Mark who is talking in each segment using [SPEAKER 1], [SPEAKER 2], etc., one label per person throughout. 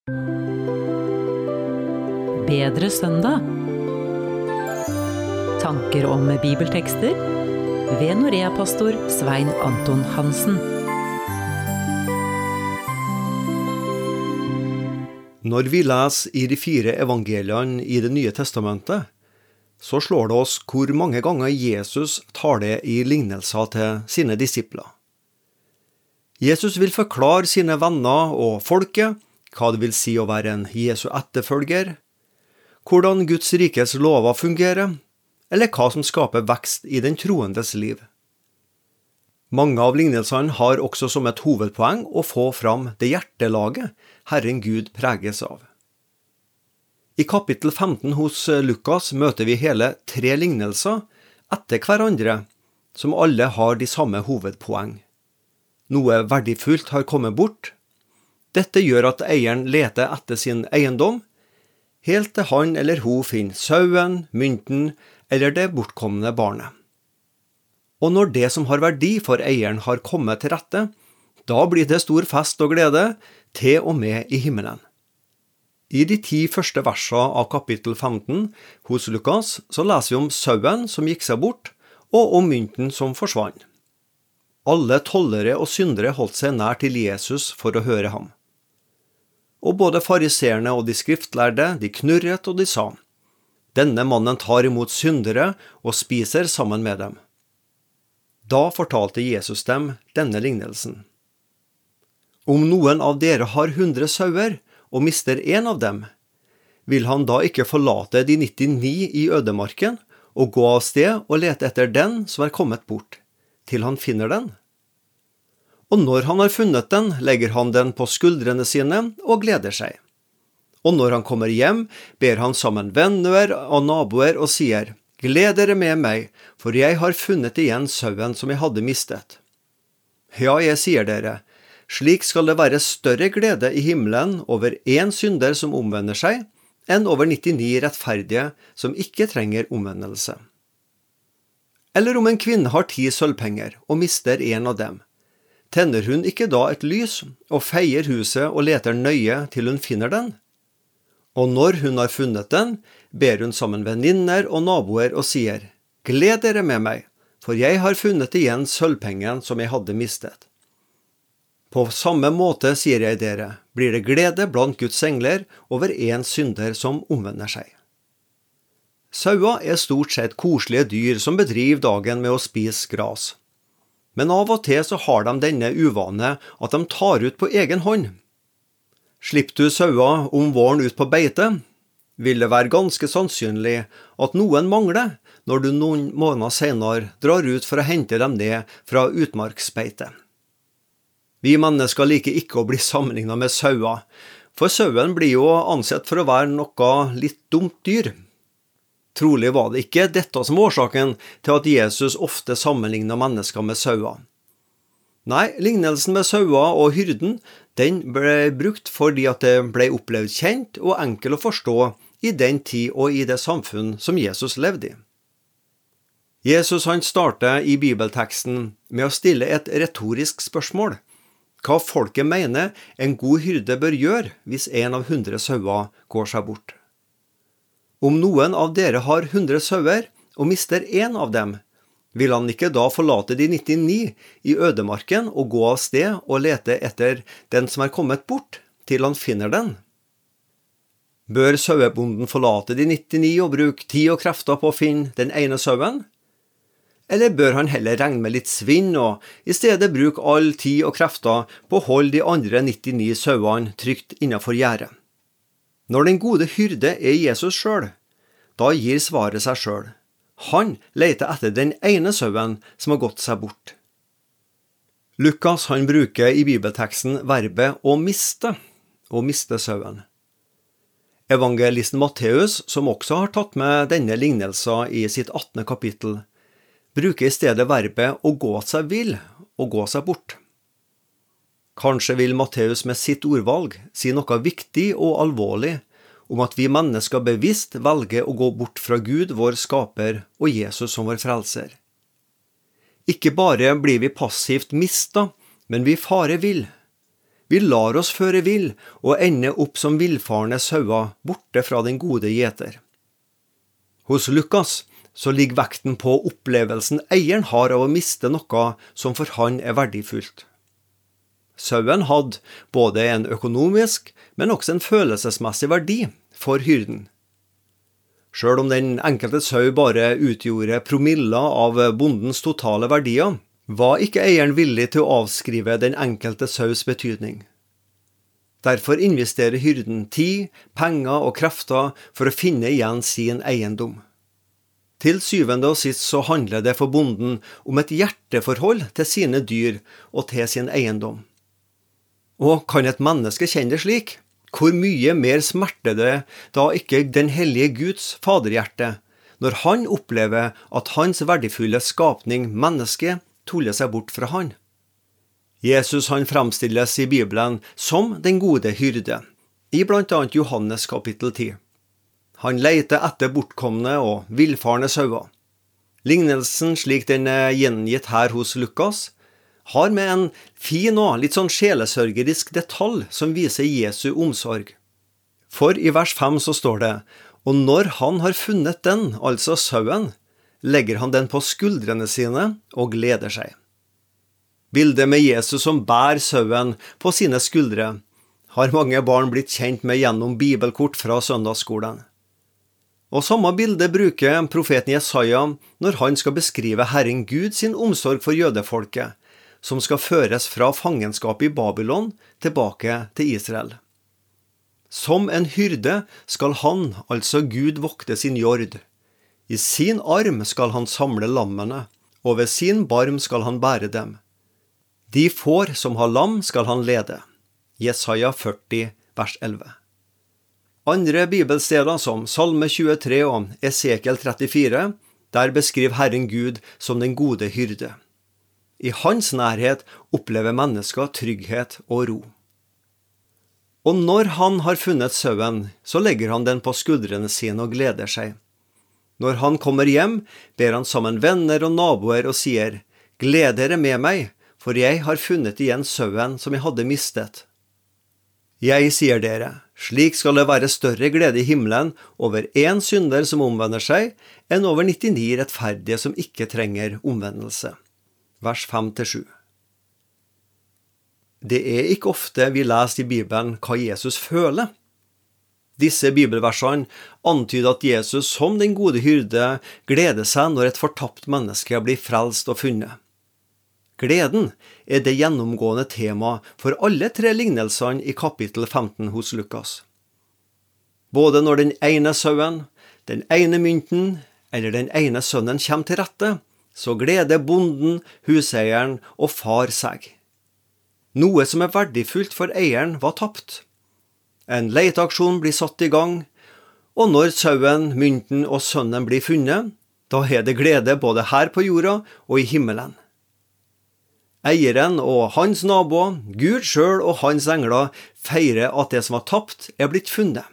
[SPEAKER 1] Bedre søndag. Tanker om bibeltekster ved Norea-pastor Svein Anton Hansen.
[SPEAKER 2] Når vi leser i de 4 evangeliene i Det nye testamentet, så slår det oss hvor mange ganger Jesus taler i lignelser til sine disipler. Jesus vil forklare sine venner og folket hva det vil si å være en Jesu etterfølger, hvordan Guds rikes lover fungerer, eller hva som skaper vekst i den troendes liv. Mange av lignelsene har også som et hovedpoeng å få fram det hjertelaget Herren Gud preges av. I kapittel 15 hos Lukas møter vi hele 3 lignelser etter hverandre, som alle har de samme hovedpoeng. Noe verdifullt har kommet bort. Dette gjør at eieren leter etter sin eiendom, helt til han eller hun finner sauen, mynten eller det bortkomne barnet. Og når det som har verdi for eieren har kommet til rette, da blir det stor fest og glede, til og med i himmelen. I de 10 første versene av kapittel 15 hos Lukas, så leser vi om sauen som gikk seg bort, og om mynten som forsvant. Alle tollere og syndere holdt seg nær til Jesus for å høre ham. Og både fariseerne og de skriftlærde, de knurret og de sa, «Denne mannen tar imot syndere og spiser sammen med dem.» Da fortalte Jesus dem denne lignelsen. Om noen av dere har 100 sauer og mister en av dem, vil han da ikke forlate de 99 i ødemarken og gå av sted og lete etter den som er kommet bort, til han finner den? Og når han har funnet den, legger han den på skuldrene sine og gleder seg. Og når han kommer hjem, ber han sammen venner og naboer og sier, «Gled dere med meg, for jeg har funnet igjen sauen som jeg hadde mistet.» Ja, jeg sier dere, slik skal det være større glede i himmelen over en synder som omvender seg, enn over 99 rettferdige som ikke trenger omvendelse. Eller om en kvinne har 10 sølvpenger og mister en av dem, tenner hun ikke da et lys og feier huset og leter nøye til hun finner den? Og når hun har funnet den, ber hun sammen venninner og naboer og sier, «Gled dere med meg, for jeg har funnet igjen sølvpengen som jeg hadde mistet.» På samme måte, sier jeg dere, blir det glede blant Guds engler over en synder som omvender seg. Sauer er stort sett koselige dyr som bedriver dagen med å spise gras. Men av og til så har de denne uvane at de tar ut på egen hånd. Slipper du sauer om våren ut på beite, vil det være ganske sannsynlig at noen mangler når du noen måneder senere drar ut for å hente dem ned fra utmarksbeite. Vi mennesker liker ikke å bli sammenlignet med sauer, for sauen blir jo ansett for å være noe litt dumt dyr. Trolig var det ikke dette som årsaken til at Jesus ofte sammenlignet mennesker med sauer. Nei, lignelsen med sauer og hyrden, den ble brukt fordi at det ble opplevd kjent og enkel å forstå i den tid og i det samfunn som Jesus levde i. Jesus han starter i bibelteksten med å stille et retorisk spørsmål, hva folket mener en god hyrde bør gjøre hvis en av 100 sauer går seg bort. Om noen av dere har 100 sauer og mister en av dem, vil han ikke da forlate de 99 i ødemarken og gå av sted og lete etter den som er kommet bort, til han finner den? Bør sauebonden forlate de 99 og bruke tid og krefter på å finne den ene sauen? Eller bør han heller regne med litt svinn og i stedet bruke all tid og krefter på å holde de andre 99 sauene trygt innenfor gjerdet? Når den gode hyrde er Jesus selv, da gir svaret seg selv. Han leter etter den ene sauen som har gått seg bort. Lukas han bruker i bibelteksten verbet å miste sauen. Evangelisten Matteus, som også har tatt med denne lignelsen i sitt 18. kapittel, bruker i stedet verbet å gå seg vill og gå seg bort. Kanskje vil Matteus med sitt ordvalg si noe viktig og alvorlig om at vi mennesker bevisst velger å gå bort fra Gud, vår skaper, og Jesus som vår frelser. Ikke bare blir vi passivt mistet, men vi farer vill. Vi lar oss føre vill og ender opp som villfarne sauer borte fra den gode gjeter. Hos Lukas så ligger vekten på opplevelsen eieren har av å miste noe som for han er verdifullt. Sauen hadde både en økonomisk, men også en følelsesmessig verdi for hyrden. Selv om den enkelte sau bare utgjorde promiller av bondens totale verdier, var ikke eieren villig til å avskrive den enkelte saus betydning. Derfor investerer hyrden tid, penger og krefter for å finne igjen sin eiendom. Til syvende og sist så handler det for bonden om et hjerteforhold til sine dyr og til sin eiendom. Og kan et menneske kjenne det slik? Hvor mye mer smerter det da ikke den hellige Guds faderhjerte, når han opplever at hans verdifulle skapning, mennesket, tuller seg bort fra han? Jesus han fremstilles i Bibelen som den gode hyrde, i blant annet Johannes kapittel 10. Han leter etter bortkomne og villfarne sauer. Lignelsen slik den er gjengitt her hos Lukas, har med en fin og litt sånn sjelesørgerisk detalj som viser Jesu omsorg. For i vers 5 så står det, og når han har funnet den, altså sauen, legger han den på skuldrene sine og gleder seg. Bildet med Jesus som bær sauen på sine skuldre har mange barn blitt kjent med gjennom bibelkort fra søndagsskolen. Og samme bilde bruker profeten Jesaja når han skal beskrive Herren Gud sin omsorg for jødefolket, som skal føres fra fangenskapet i Babylon tilbake til Israel. Som en hyrde skal han, altså Gud, vokte sin jord. I sin arm skal han samle lammene, og ved sin barm skal han bære dem. De får som har lam skal han lede. Jesaja 40, vers 11. Andre bibelsteder som Salme 23 og Esekiel 34, der beskriver Herren Gud som den gode hyrde. I hans nærhet opplever mennesker trygghet og ro. Og når han har funnet sauen, så legger han den på skuldrene sine og gleder seg. Når han kommer hjem, ber han sammen venner og naboer og sier, «Gled dere med meg, for jeg har funnet igjen sauen som jeg hadde mistet.» Jeg sier dere, slik skal det være større glede i himmelen over en synder som omvender seg, enn over 99 rettferdige som ikke trenger omvendelse. Vers 5-7. Det er ikke ofte vi leser i Bibelen hva Jesus føler. Disse bibelversene antyder at Jesus som den gode hyrde gleder seg når et fortapt menneske blir frelst og funnet. Gleden er det gjennomgående tema for alle tre lignelsene i kapittel 15 hos Lukas. Både når den ene sauen, den ene mynten eller den ene sønnen kommer til rette, så gleder bonden, huseieren og far seg. Noe som er verdifullt for eieren var tapt. En leteaksjon blir satt i gang, og når sauen, mynten og sønnen blir funnet, da er det glede både her på jorda og i himmelen. Eieren og hans naboer, Gud selv og hans engler feirer at det som var tapt er blitt funnet.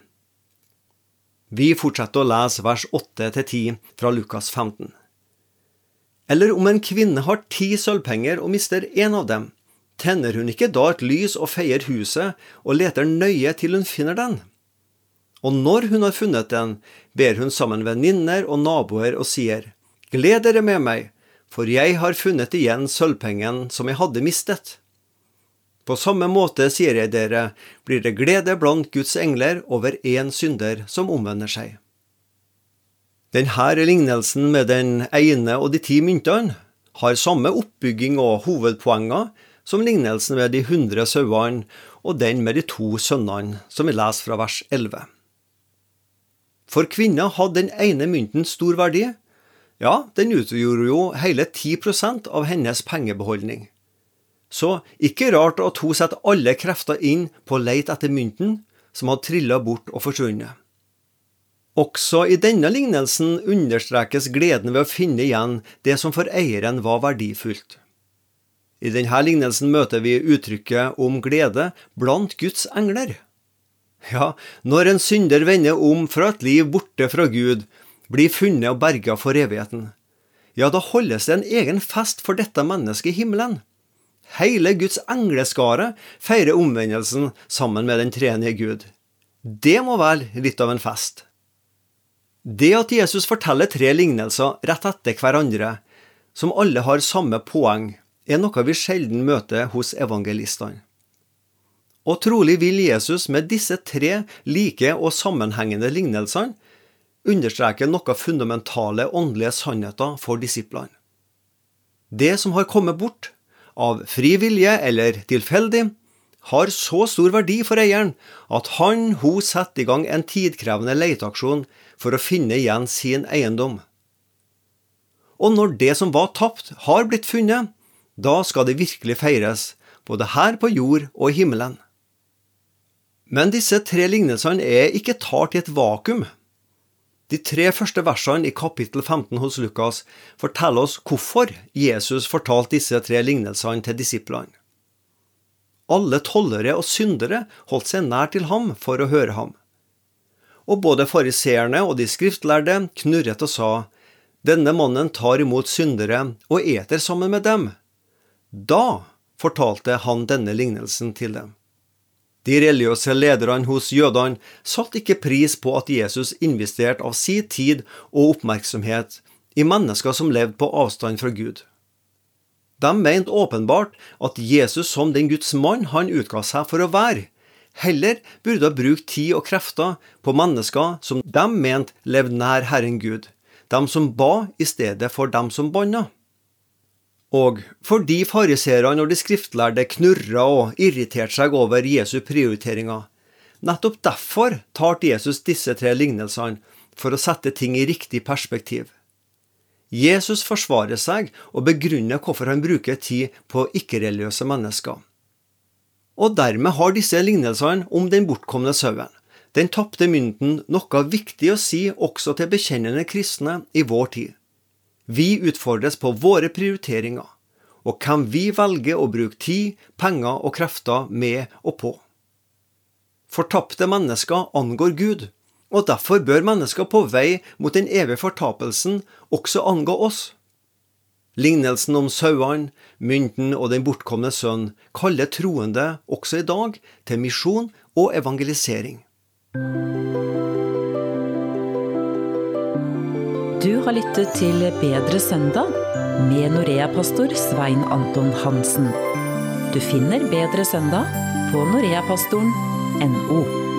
[SPEAKER 2] Vi fortsetter å lese vers 8-10 fra Lukas 15. Eller om en kvinne har 10 sølvpenger og mister en av dem, tenner hun ikke da et lys og feier huset og leter nøye til hun finner den? Og når hun har funnet den, ber hun sammen venninner og naboer og sier, «Gled dere med meg, for jeg har funnet igjen sølvpengen som jeg hadde mistet.» På samme måte, sier jeg dere, blir det glede blant Guds engler over en synder som omvender seg. Denne lignelsen med den ene og de 10 myntene har samme oppbygging og hovedpoenger som lignelsen med de 100 sauene og den med de 2 sønnene som vi leser fra vers 11. For kvinner hadde den ene mynten stor verdi. Ja, den utgjorde jo hele 10% av hennes pengebeholdning. Så ikke rart at hun setter alle krefter inn på å lete etter mynten som hadde trillet bort og forsvunnet. Også i denne lignelsen understrekes gleden ved å finne igjen det som for eieren var verdifullt. I denne lignelsen møter vi uttrykket om glede blant Guds engler. Ja, når en synder vender om fra et liv borte fra Gud, blir funnet og berget for evigheten, ja, da holdes det en egen fest for dette mennesket i himmelen. Hele Guds engleskare feirer omvendelsen sammen med den treenige Gud. Det må være litt av en fest. Det at Jesus forteller 3 lignelser rett etter hverandre, som alle har samme poeng, noe vi sjelden møter hos evangelistene. Og trolig vil Jesus med disse 3 like og sammenhengende lignelsene understreke noe fundamentale åndelige sannheter for disiplene. Det som har kommet bort, av fri vilje eller tilfeldig, har så stor verdi for eieren at hun setter i gang en tidkrevende leteaksjon for å finne igjen sin eiendom. Og når det som var tapt har blitt funnet, da skal det virkelig feires, både her på jord og i himmelen. Men disse 3 lignelsene ikke talt i et vakuum. De 3 første versene i kapittel 15 hos Lukas forteller oss hvorfor Jesus fortalte disse 3 lignelsene til disiplene. Alle tollere og syndere holdt seg nær til ham for å høre ham. Og både fariseerne og de skriftlærde knurret og sa, «Denne mannen tar imot syndere og eter sammen med dem.» Da fortalte han denne lignelsen til dem. De religiøse lederne hos jødene satte ikke pris på at Jesus investerte av sin tid og oppmerksomhet i mennesker som levde på avstand fra Gud. De mente åpenbart at Jesus som den Guds mann han utga seg for å være, heller burde ha brukt tid og krefter på mennesker som de mente levde nær Herren Gud, de som ba i stedet for dem som banna. Og fordi fariserene og de skriftlærde knurret og irriterte seg over Jesu prioriteringer, nettopp derfor talte Jesus disse 3 lignelsene for å sette ting i riktig perspektiv. Jesus forsvarer seg og begrunner hvorfor han bruker tid på ikke-religiøse mennesker. Og dermed har disse lignelsene om den bortkomne sauen, den tapte mynten, noe viktig å si også til bekjennende kristne i vår tid. Vi utfordres på våre prioriteringer, og hvem vi velger å bruke tid, penger og krefter med og på. Fortapte mennesker angår Gud, og derfor bør mennesker på vei mot den evige fortapelsen også angå oss. Lignelsen om sauene, mynten og den bortkomne sønn kaller troende også i dag til misjon og evangelisering.
[SPEAKER 1] Du har lyttet til Bedre søndag med Norea-pastor Svein Anton Hansen. Du finner Bedre søndag på noreapastoren.no.